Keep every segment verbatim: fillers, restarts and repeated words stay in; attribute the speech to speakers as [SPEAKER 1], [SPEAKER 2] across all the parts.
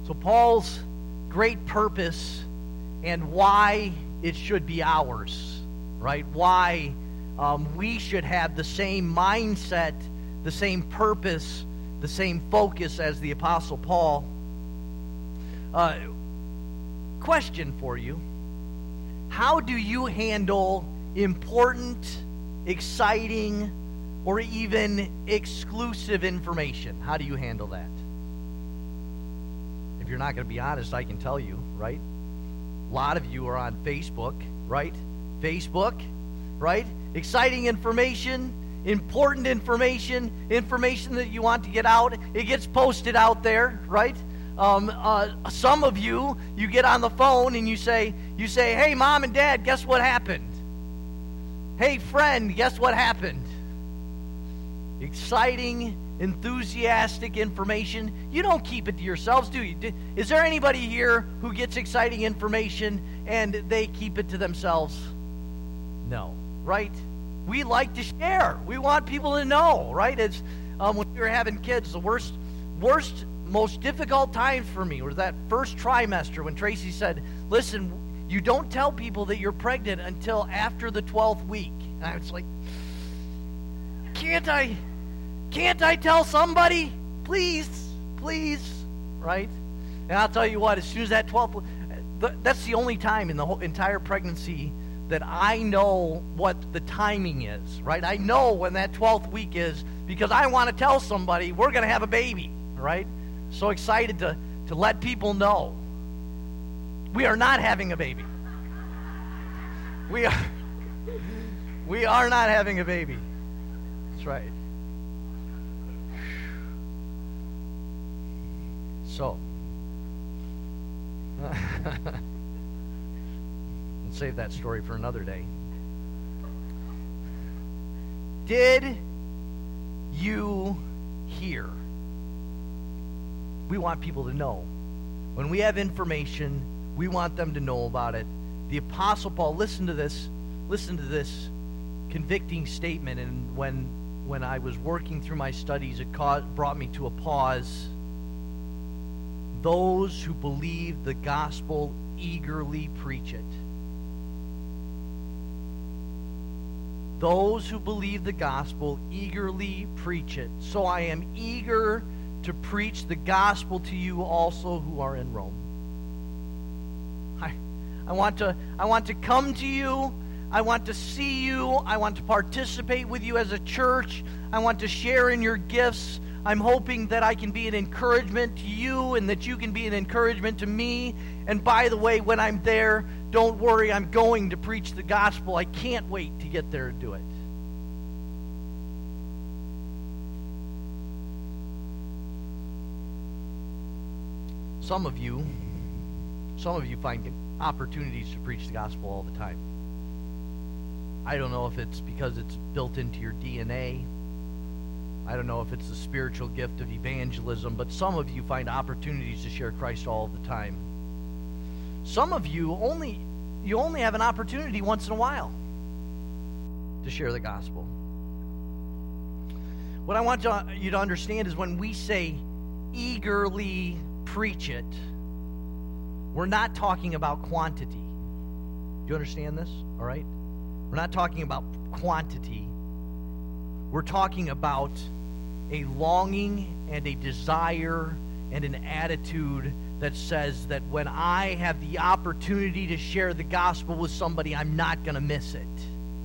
[SPEAKER 1] So Paul's great purpose and why it should be ours, right? Why um, we should have the same mindset, the same purpose, the same focus as the Apostle Paul. Uh, question for you. How do you handle important, exciting, or even exclusive information? How do you handle that? If you're not going to be honest, I can tell you, right? A lot of you are on Facebook, right? Facebook, right? Exciting information, important information, information that you want to get out. It gets posted out there, right? Um, uh, some of you, you get on the phone and you say, you say, hey, Mom and Dad, guess what happened? Hey, friend, guess what happened? Exciting, enthusiastic information. You don't keep it to yourselves, do you? Is there anybody here who gets exciting information and they keep it to themselves? No, right? We like to share. We want people to know, right? It's um, when we were having kids, the worst, worst, most difficult times for me was that first trimester when Tracy said, listen, you don't tell people that you're pregnant until after the twelfth week. And I was like, can't I... Can't I tell somebody? Please, please, right? And I'll tell you what, as soon as that twelfth, that's the only time in the whole entire pregnancy that I know what the timing is, right? I know when that twelfth week is because I want to tell somebody we're going to have a baby, right? So excited to, to let people know. We are not having a baby. We are, we are not having a baby. That's right. So, we'll save that story for another day. Did you hear? We want people to know. When we have information, we want them to know about it. The Apostle Paul, listen to this, listen to this convicting statement, and when when I was working through my studies, it caused, brought me to a pause. Those who believe the gospel eagerly preach it. Those who believe the gospel eagerly preach it. So I am eager to preach the gospel to you also who are in Rome. I, I want to, I want to come to you. I want to see you. I want to participate with you as a church. I want to share in your gifts. I'm hoping that I can be an encouragement to you and that you can be an encouragement to me. And by the way, when I'm there, don't worry, I'm going to preach the gospel. I can't wait to get there and do it. Some of you, some of you find opportunities to preach the gospel all the time. I don't know if it's because it's built into your D N A. I don't know if it's the spiritual gift of evangelism, but some of you find opportunities to share Christ all the time. Some of you only you only have an opportunity once in a while to share the gospel. What I want to, you to understand is when we say eagerly preach it, we're not talking about quantity. Do you understand this? All right? We're not talking about quantity. We're talking about a longing and a desire and an attitude that says that when I have the opportunity to share the gospel with somebody, I'm not going to miss it.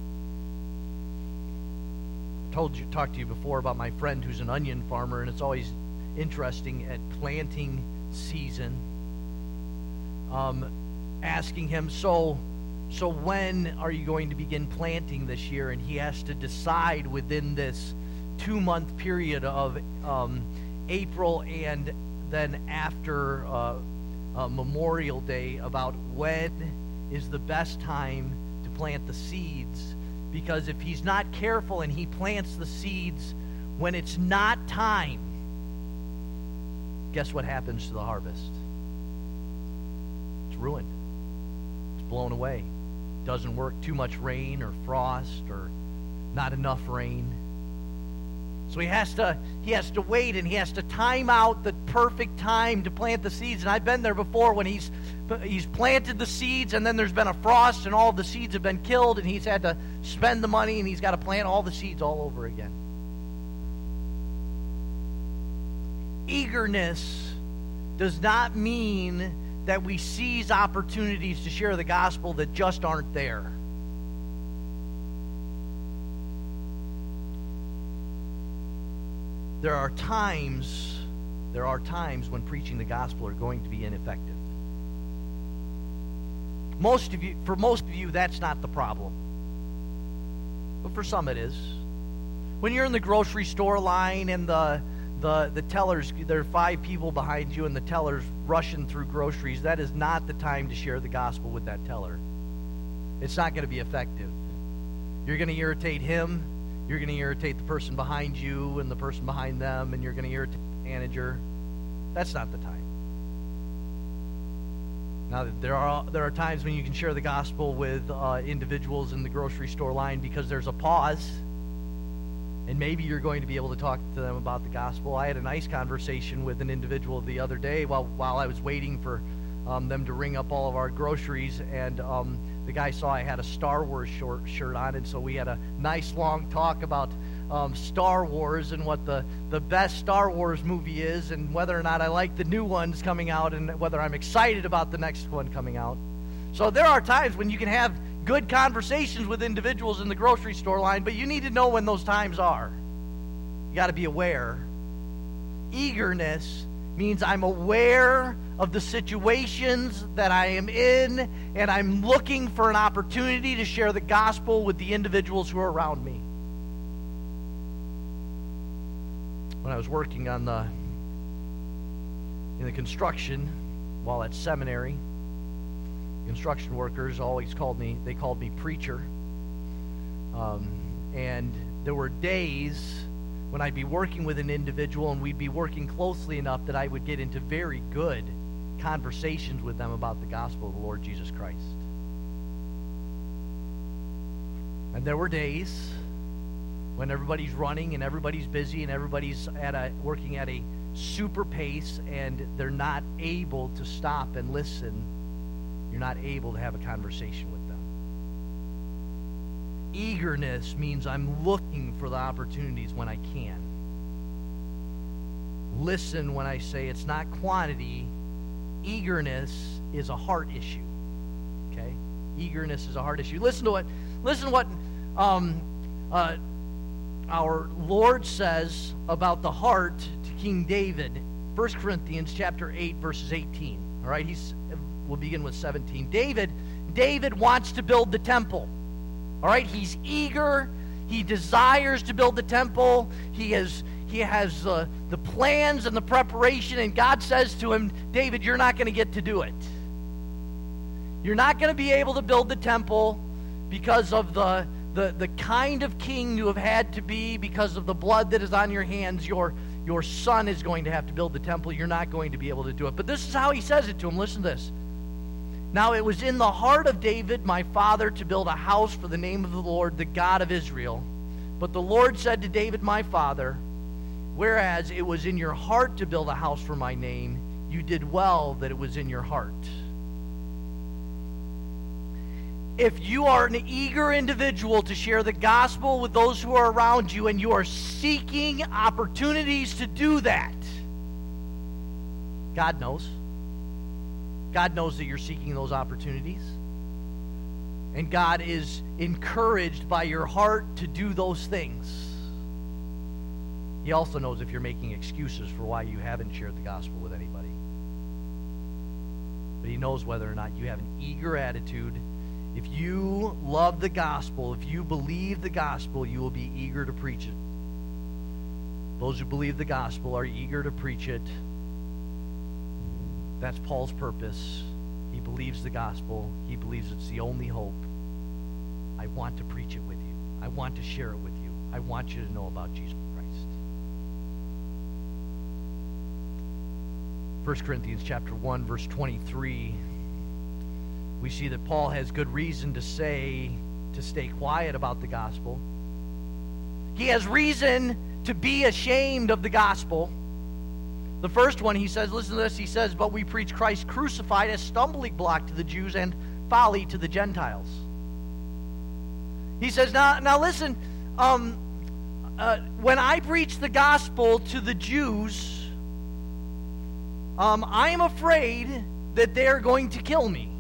[SPEAKER 1] I told you, talked to you before about my friend who's an onion farmer, and it's always interesting at planting season, um, asking him, so So when are you going to begin planting this year? And he has to decide within this two-month period of um, April and then after uh, uh, Memorial Day about when is the best time to plant the seeds. Because if he's not careful and he plants the seeds when it's not time, guess what happens to the harvest? It's ruined. It's blown away. Doesn't work. Too much rain or frost or not enough rain. So he has to he has to wait, and he has to time out the perfect time to plant the seeds. And I've been there before when he's he's planted the seeds, and then there's been a frost, and all the seeds have been killed, and he's had to spend the money, and he's got to plant all the seeds all over again. Eagerness does not mean that we seize opportunities to share the gospel that just aren't there. There are times, there are times when preaching the gospel are going to be ineffective. Most of you, for most of you, that's not the problem. But for some it is. When you're in the grocery store line and the the the tellers, there are five people behind you and the teller's rushing through groceries, that is not the time to share the gospel with that teller. It's not going to be effective. You're going to irritate him. You're going to irritate the person behind you and the person behind them, and you're going to irritate the manager. That's not the time. Now, there are there are times when you can share the gospel with uh, individuals in the grocery store line because there's a pause, and maybe you're going to be able to talk to them about the gospel. I had a nice conversation with an individual the other day while while I was waiting for um, them to ring up all of our groceries, and um, the guy saw I had a Star Wars short shirt on, and so we had a nice long talk about um, Star Wars and what the, the best Star Wars movie is, and whether or not I like the new ones coming out, and whether I'm excited about the next one coming out. So there are times when you can have good conversations with individuals in the grocery store line, but you need to know when those times are. You got to be aware. Eagerness means I'm aware of the situations that I am in, and I'm looking for an opportunity to share the gospel with the individuals who are around me. When I was working on the in the construction while at seminary, construction workers always called me, they called me preacher. Um, and there were days when I'd be working with an individual and we'd be working closely enough that I would get into very good conversations with them about the gospel of the Lord Jesus Christ. And there were days when everybody's running and everybody's busy and everybody's at a working at a super pace and they're not able to stop and listen. You're not able to have a conversation with them. Eagerness means I'm looking for the opportunities when I can. Listen when I say it's not quantity. Eagerness is a heart issue. Okay? Eagerness is a heart issue. Listen to what listen to what um, uh, our Lord says about the heart to King David. First Corinthians chapter eight, verses eighteen. All right, he's we'll begin with seventeen. David, David wants to build the temple. All right, he's eager. He desires to build the temple. He has he has uh, the plans and the preparation, and God says to him, David, you're not going to get to do it. You're not going to be able to build the temple because of the, the, the kind of king you have had to be, because of the blood that is on your hands. Your, your son is going to have to build the temple. You're not going to be able to do it. But this is how he says it to him. Listen to this. Now it was in the heart of David, my father, to build a house for the name of the Lord, the God of Israel. But the Lord said to David, my father, whereas it was in your heart to build a house for my name, you did well that it was in your heart. If you are an eager individual to share the gospel with those who are around you, and you are seeking opportunities to do that, God knows. God knows that you're seeking those opportunities. And God is encouraged by your heart to do those things. He also knows if you're making excuses for why you haven't shared the gospel with anybody. But he knows whether or not you have an eager attitude. If you love the gospel, if you believe the gospel, you will be eager to preach it. Those who believe the gospel are eager to preach it. That's Paul's purpose. He believes the gospel. He believes it's the only hope. I want to preach it with you. I want to share it with you. I want you to know about Jesus Christ. First Corinthians chapter one, verse twenty-three, we see that Paul has good reason to say, to stay quiet about the gospel. He has reason to be ashamed of the gospel. The first one, he says, listen to this, he says, but we preach Christ crucified as stumbling block to the Jews and folly to the Gentiles. He says, now, now listen, um, uh, when I preach the gospel to the Jews, um, I am afraid that they're going to kill me.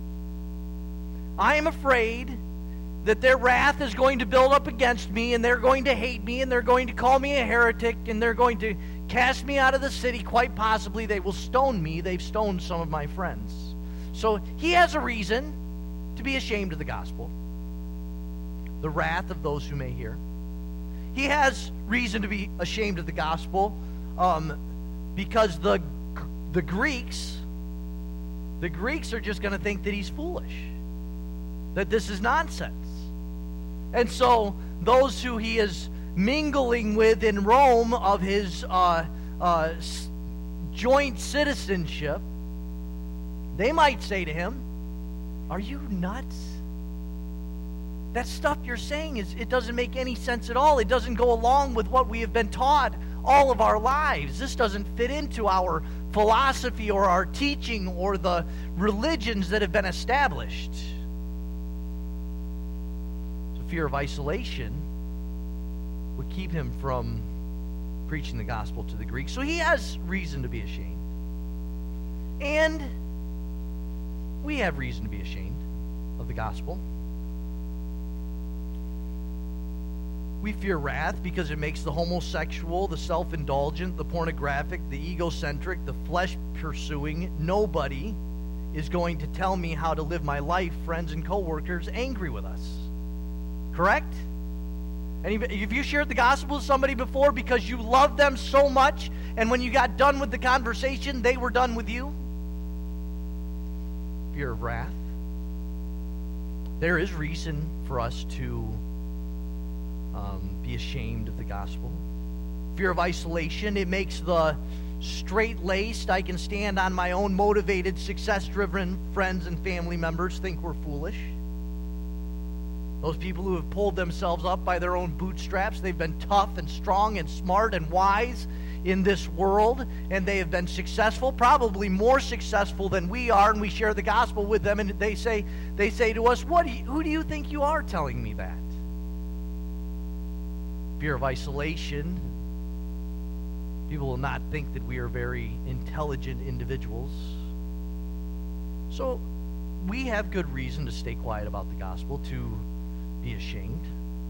[SPEAKER 1] I am afraid that their wrath is going to build up against me, and they're going to hate me, and they're going to call me a heretic, and they're going to cast me out of the city. Quite possibly they will stone me. They've stoned some of my friends. So he has a reason to be ashamed of the gospel, the wrath of those who may hear. He has reason to be ashamed of the gospel um, because the the Greeks, the Greeks are just going to think that he's foolish, that this is nonsense. And so those who he is mingling with in Rome of his uh, uh, joint citizenship, they might say to him, are you nuts? That stuff you're saying, is it doesn't make any sense at all. It doesn't go along with what we have been taught all of our lives. This doesn't fit into our philosophy or our teaching or the religions that have been established. So fear of isolation would keep him from preaching the gospel to the Greeks. So he has reason to be ashamed. And we have reason to be ashamed of the gospel. We fear wrath because it makes the homosexual, the self-indulgent, the pornographic, the egocentric, the flesh-pursuing nobody is going to tell me how to live my life, friends and co-workers, angry with us. Correct? And if you shared the gospel with somebody before because you loved them so much, and when you got done with the conversation, they were done with you? Fear of wrath. There is reason for us to um, be ashamed of the gospel. Fear of isolation. It makes the straight-laced, I can stand on my own, motivated, success-driven friends and family members think we're foolish. Those people who have pulled themselves up by their own bootstraps, they've been tough and strong and smart and wise in this world, and they have been successful, probably more successful than we are, and we share the gospel with them, and they say they say to us, "What do you, who do you think you are telling me that?" Fear of isolation. People will not think that we are very intelligent individuals. So we have good reason to stay quiet about the gospel, to be ashamed.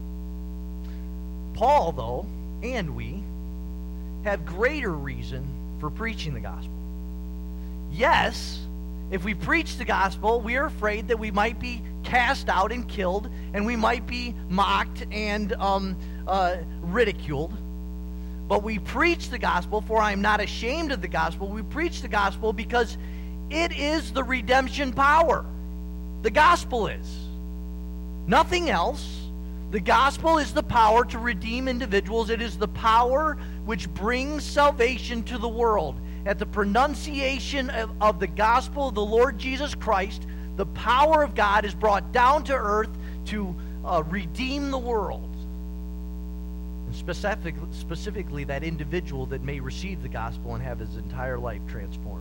[SPEAKER 1] Paul, though, and we, have greater reason for preaching the gospel. Yes, if we preach the gospel, we are afraid that we might be cast out and killed, and we might be mocked and um, uh, ridiculed. But we preach the gospel, for I am not ashamed of the gospel. We preach the gospel because it is the redemption power. The gospel is. Nothing else. The gospel is the power to redeem individuals. It is the power which brings salvation to the world. At the pronunciation of, of the gospel of the Lord Jesus Christ, the power of God is brought down to earth to uh, redeem the world. And specific, specifically that individual that may receive the gospel and have his entire life transformed.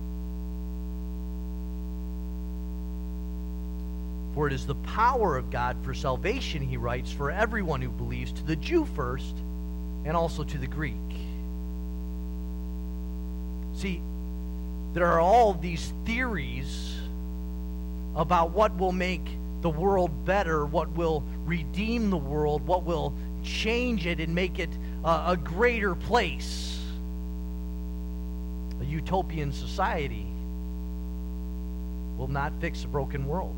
[SPEAKER 1] For it is the power of God for salvation, he writes, for everyone who believes, to the Jew first, and also to the Greek. See, there are all these theories about what will make the world better, what will redeem the world, what will change it and make it uh, a greater place. A utopian society will not fix a broken world.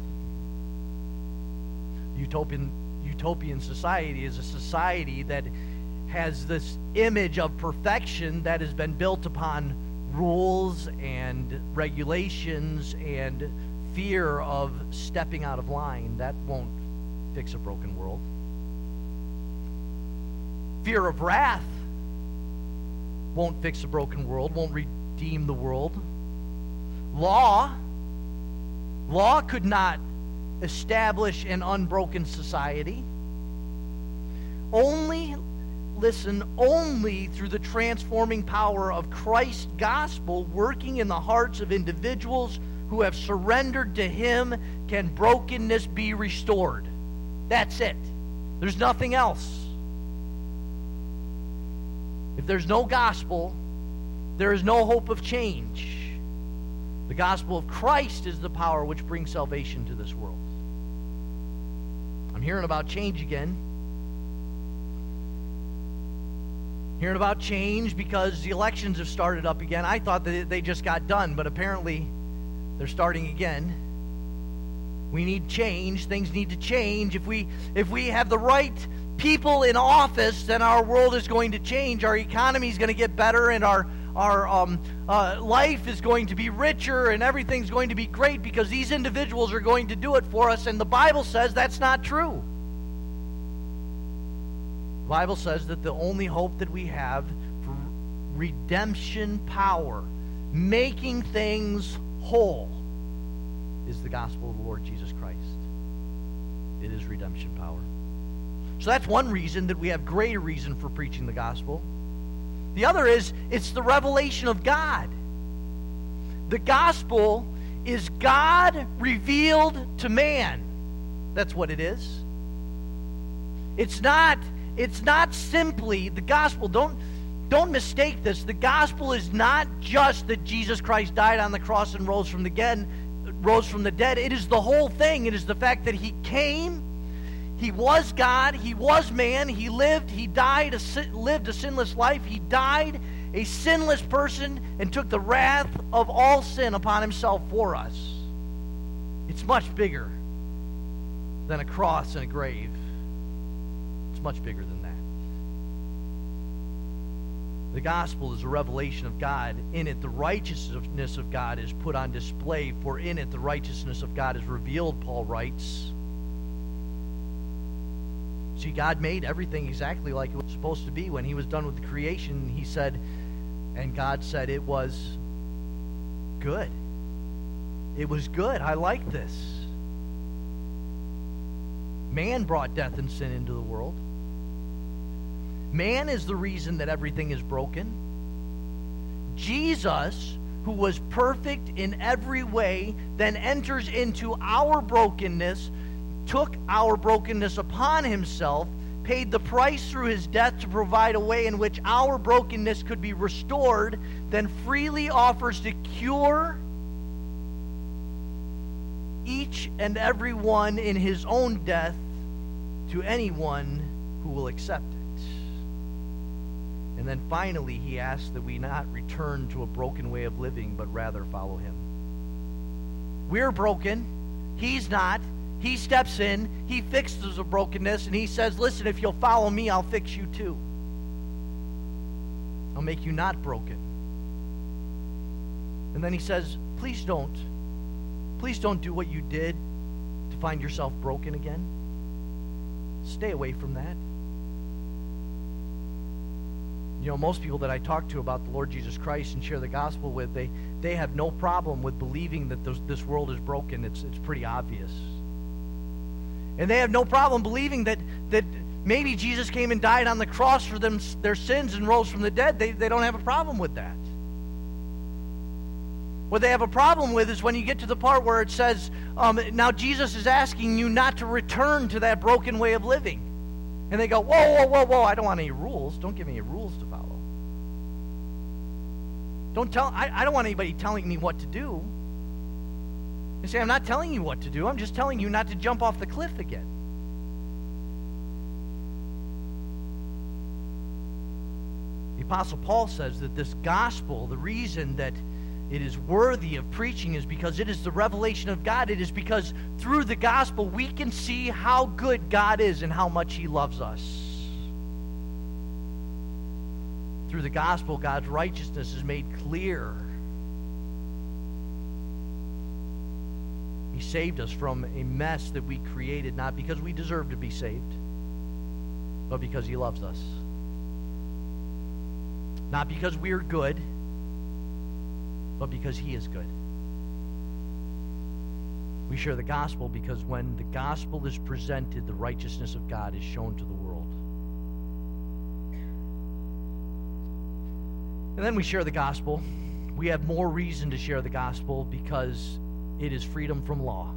[SPEAKER 1] Utopian, utopian society is a society that has this image of perfection that has been built upon rules and regulations and fear of stepping out of line. That won't fix a broken world. Fear of wrath won't fix a broken world, won't redeem the world. Law, law could not establish an unbroken society. Only listen, only through the transforming power of Christ's gospel working in the hearts of individuals who have surrendered to Him can brokenness be restored. That's it. There's nothing else. If there's no gospel, there is no hope of change. The gospel of Christ is the power which brings salvation to this world. I'm hearing about change again. Hearing about change because the elections have started up again. I thought that they just got done, but apparently they're starting again. We need change. Things need to change. If we if we have the right people in office, then our world is going to change. Our economy is going to get better, and our our um, uh, life is going to be richer, and everything's going to be great because these individuals are going to do it for us. And the Bible says that's not true. The Bible says that the only hope that we have for redemption power, making things whole, is the gospel of the Lord Jesus Christ. It is redemption power. So that's one reason that we have greater reason for preaching the gospel. The other is it's the revelation of God. The gospel is God revealed to man. That's what it is. It's not it's not simply the gospel. Don't don't mistake this. The gospel is not just that Jesus Christ died on the cross and rose from the dead, rose from the dead. It is the whole thing. It is the fact that He came. He was God, He was man, He lived, He died, a, lived a sinless life, He died a sinless person and took the wrath of all sin upon Himself for us. It's much bigger than a cross and a grave. It's much bigger than that. The gospel is a revelation of God. In it, the righteousness of God is put on display, for in it, the righteousness of God is revealed, Paul writes. See, God made everything exactly like it was supposed to be. When He was done with the creation, He said, and God said it was good. It was good. I like this. Man brought death and sin into the world. Man is the reason that everything is broken. Jesus, who was perfect in every way, then enters into our brokenness, took our brokenness upon Himself, paid the price through His death to provide a way in which our brokenness could be restored, then freely offers to cure each and every one in His own death to anyone who will accept it. And then finally, He asks that we not return to a broken way of living, but rather follow Him. We're broken. He's not. He steps in, He fixes the brokenness, and He says, listen, if you'll follow me, I'll fix you too. I'll make you not broken. And then He says, please don't. Please don't do what you did to find yourself broken again. Stay away from that. You know, most people that I talk to about the Lord Jesus Christ and share the gospel with, they, they have no problem with believing that those, this world is broken. It's, it's pretty obvious. And they have no problem believing that, that maybe Jesus came and died on the cross for them, their sins and rose from the dead. They, they don't have a problem with that. What they have a problem with is when you get to the part where it says, um, now Jesus is asking you not to return to that broken way of living. And they go, whoa, whoa, whoa, whoa, I don't want any rules. Don't give me any rules to follow. Don't tell, I, I don't want anybody telling me what to do. You say, I'm not telling you what to do. I'm just telling you not to jump off the cliff again. The Apostle Paul says that this gospel, the reason that it is worthy of preaching is because it is the revelation of God. It is because through the gospel we can see how good God is and how much He loves us. Through the gospel, God's righteousness is made clear. He saved us from a mess that we created, not because we deserve to be saved, but because He loves us. Not because we are good, but because He is good. We share the gospel because when the gospel is presented, the righteousness of God is shown to the world. And then we share the gospel. We have more reason to share the gospel because it is freedom from law.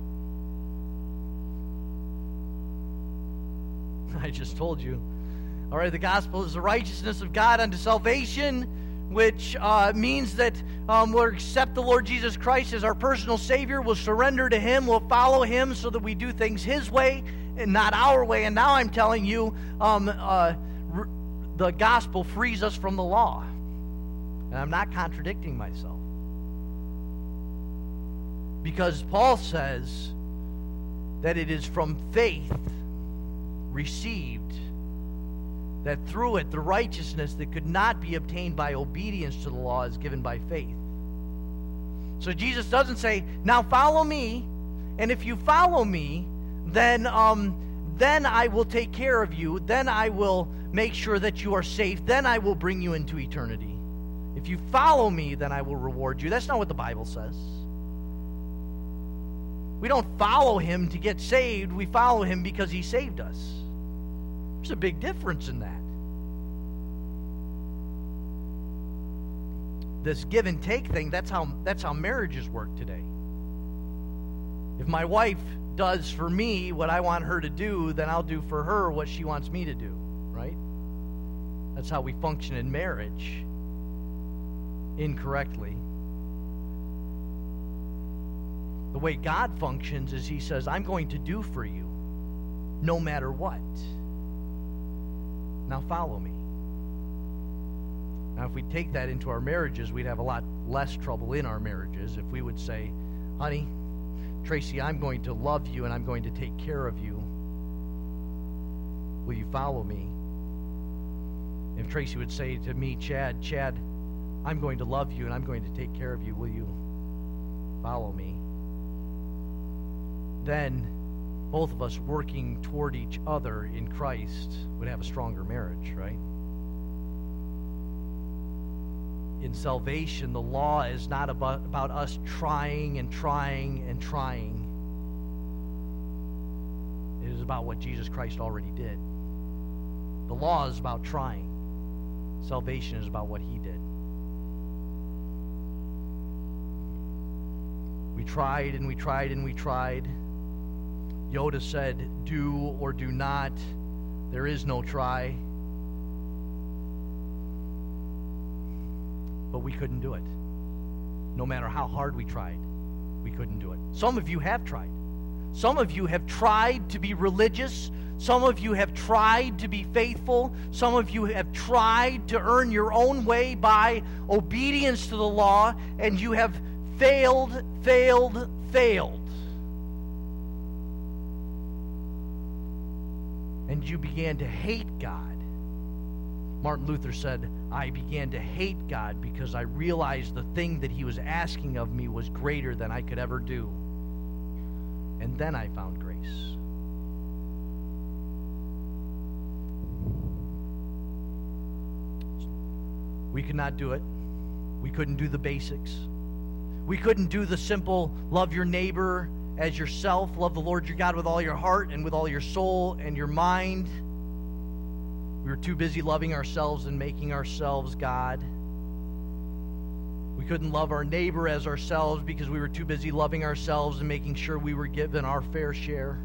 [SPEAKER 1] I just told you. All right, the gospel is the righteousness of God unto salvation, which uh, means that um, we'll accept the Lord Jesus Christ as our personal Savior. We'll surrender to Him. We'll follow Him so that we do things His way and not our way. And now I'm telling you, um, uh, r- the gospel frees us from the law. And I'm not contradicting myself. Because Paul says that it is from faith received that through it the righteousness that could not be obtained by obedience to the law is given by faith. So Jesus doesn't say, now follow me, and if you follow me, then um, then I will take care of you, then I will make sure that you are safe, then I will bring you into eternity. If you follow me, then I will reward you. That's not what the Bible says. We don't follow Him to get saved, we follow Him because He saved us. There's a big difference in that. This give and take thing, that's how that's how marriages work today. If my wife does for me what I want her to do, then I'll do for her what she wants me to do, right? That's how we function in marriage incorrectly. The way God functions is He says, I'm going to do for you no matter what. Now follow me. Now if we take that into our marriages, we'd have a lot less trouble in our marriages if we would say, honey, Tracy, I'm going to love you and I'm going to take care of you. Will you follow me? If Tracy would say to me, Chad, Chad, I'm going to love you and I'm going to take care of you. Will you follow me? Then both of us working toward each other in Christ would have a stronger marriage, right? In salvation, the law is not about, about us trying and trying and trying. It is about what Jesus Christ already did. The law is about trying. Salvation is about what He did. We tried and we tried and we tried. Yoda said, do or do not. There is no try. But we couldn't do it. No matter how hard we tried, we couldn't do it. Some of you have tried. Some of you have tried to be religious. Some of you have tried to be faithful. Some of you have tried to earn your own way by obedience to the law, and you have failed, failed, failed. And you began to hate God. Martin Luther said, I began to hate God because I realized the thing that He was asking of me was greater than I could ever do. And then I found grace. We could not do it. We couldn't do the basics. We couldn't do the simple love your neighbor as yourself, love the Lord your God with all your heart and with all your soul and your mind. We were too busy loving ourselves and making ourselves God. We couldn't love our neighbor as ourselves because we were too busy loving ourselves and making sure we were given our fair share.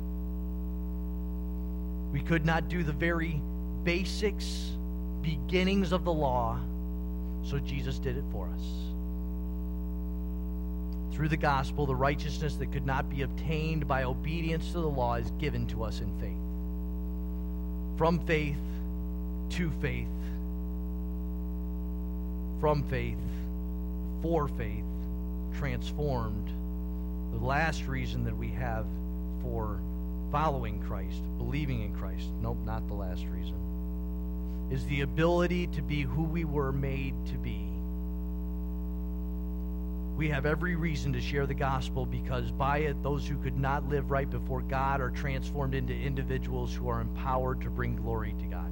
[SPEAKER 1] We could not do the very basics, beginnings of the law, so Jesus did it for us. Through the gospel, the righteousness that could not be obtained by obedience to the law is given to us in faith. From faith to faith. From faith, for faith, transformed. The last reason that we have for following Christ, believing in Christ, nope, not the last reason, is the ability to be who we were made to be. We have every reason to share the gospel because by it, those who could not live right before God are transformed into individuals who are empowered to bring glory to God.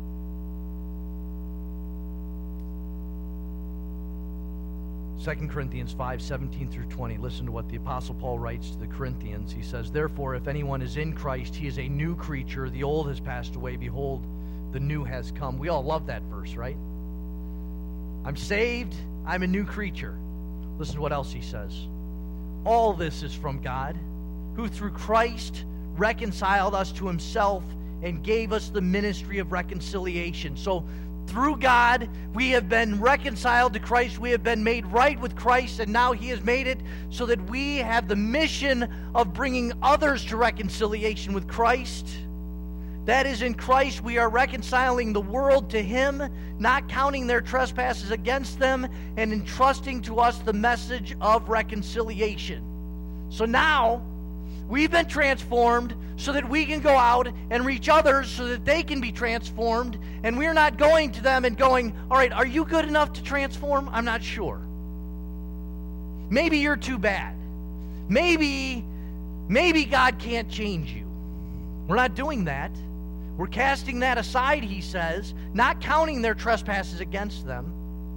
[SPEAKER 1] Second Corinthians five, seventeen through twenty. Listen to what the Apostle Paul writes to the Corinthians. He says, therefore, if anyone is in Christ, he is a new creature. The old has passed away. Behold, the new has come. We all love that verse, right? I'm saved. I'm a new creature. Listen to what else he says. All this is from God, who through Christ reconciled us to himself and gave us the ministry of reconciliation. So through God, we have been reconciled to Christ. We have been made right with Christ, and now he has made it so that we have the mission of bringing others to reconciliation with Christ. That is, in Christ, we are reconciling the world to him, not counting their trespasses against them, and entrusting to us the message of reconciliation. So now, we've been transformed so that we can go out and reach others so that they can be transformed, and we're not going to them and going, all right, are you good enough to transform? I'm not sure. Maybe you're too bad. Maybe, maybe God can't change you. We're not doing that. We're casting that aside, he says, not counting their trespasses against them.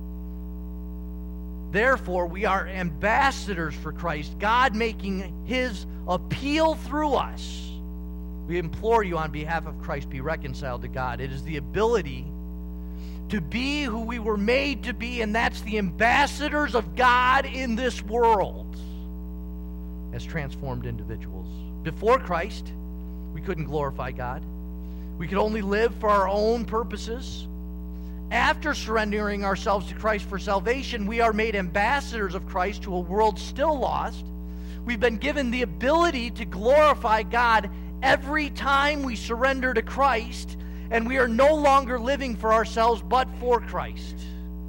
[SPEAKER 1] Therefore, we are ambassadors for Christ, God making his appeal through us. We implore you on behalf of Christ, be reconciled to God. It is the ability to be who we were made to be, and that's the ambassadors of God in this world as transformed individuals. Before Christ, we couldn't glorify God. We could only live for our own purposes. After surrendering ourselves to Christ for salvation, we are made ambassadors of Christ to a world still lost. We've been given the ability to glorify God every time we surrender to Christ, and we are no longer living for ourselves but for Christ.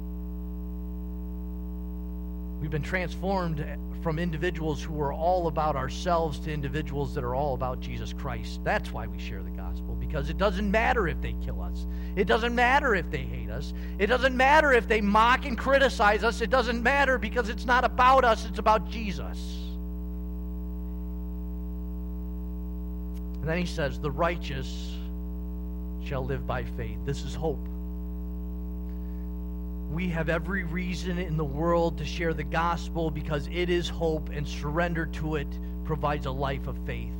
[SPEAKER 1] We've been transformed from individuals who are all about ourselves to individuals that are all about Jesus Christ. That's why we share the gospel, because it doesn't matter if they kill us. It doesn't matter if they hate us. It doesn't matter if they mock and criticize us. It doesn't matter, because it's not about us, it's about Jesus. And then he says, the righteous shall live by faith. This is hope. We have every reason in the world to share the gospel because it is hope, and surrender to it provides a life of faith.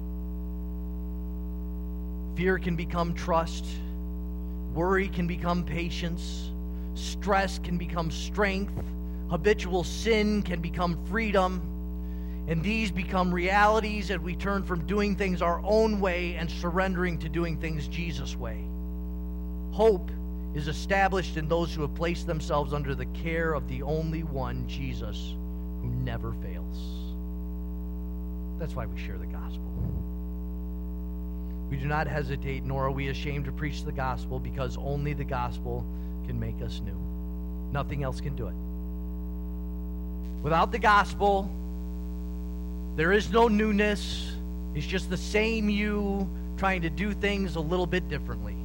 [SPEAKER 1] Fear can become trust. Worry can become patience. Stress can become strength. Habitual sin can become freedom. And these become realities as we turn from doing things our own way and surrendering to doing things Jesus' way. Hope is established in those who have placed themselves under the care of the only one, Jesus, who never fails. That's why we share the gospel. We do not hesitate, nor are we ashamed to preach the gospel, because only the gospel can make us new. Nothing else can do it. Without the gospel, there is no newness. It's just the same you trying to do things a little bit differently.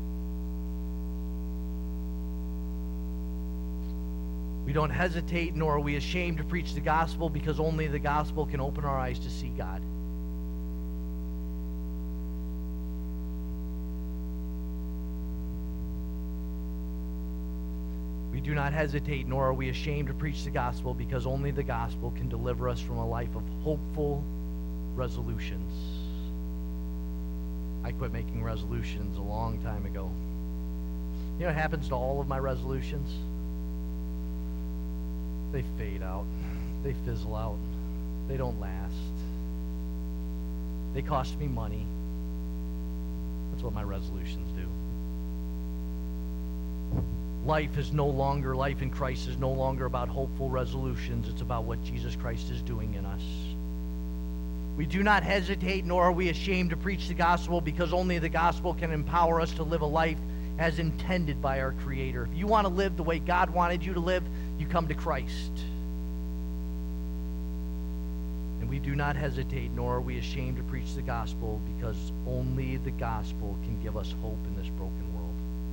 [SPEAKER 1] We don't hesitate, nor are we ashamed to preach the gospel, because only the gospel can open our eyes to see God. We do not hesitate, nor are we ashamed to preach the gospel, because only the gospel can deliver us from a life of hopeful resolutions. I quit making resolutions a long time ago. You know what happens to all of my resolutions? They fade out. They fizzle out. They don't last. They cost me money. That's what my resolutions do. Life is no longer, life in Christ is no longer about hopeful resolutions. It's about what Jesus Christ is doing in us. We do not hesitate, nor are we ashamed to preach the gospel, because only the gospel can empower us to live a life as intended by our Creator. If you want to live the way God wanted you to live, you come to Christ. And we do not hesitate, nor are we ashamed to preach the gospel, because only the gospel can give us hope in this broken world.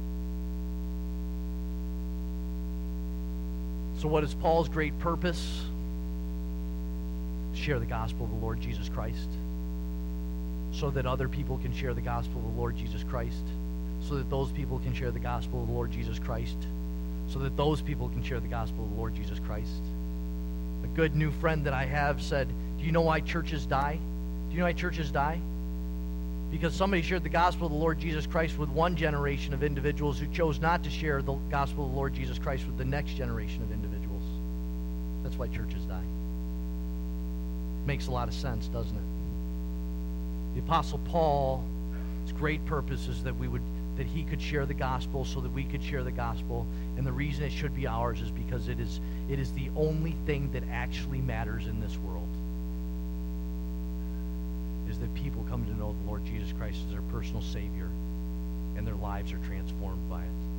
[SPEAKER 1] So what is Paul's great purpose? Share the gospel of the Lord Jesus Christ, so that other people can share the gospel of the Lord Jesus Christ, so that those people can share the gospel of the Lord Jesus Christ, so that those people can share the gospel of the Lord Jesus Christ. A good new friend that I have said, do you know why churches die? Do you know why churches die? Because somebody shared the gospel of the Lord Jesus Christ with one generation of individuals who chose not to share the gospel of the Lord Jesus Christ with the next generation of individuals. That's why churches die. Makes a lot of sense, doesn't it? The Apostle Paul, his great purpose is that we would that he could share the gospel so that we could share the gospel. And the reason it should be ours is because it is it is the only thing that actually matters in this world. Is that people come to know the Lord Jesus Christ as their personal Savior, and their lives are transformed by it.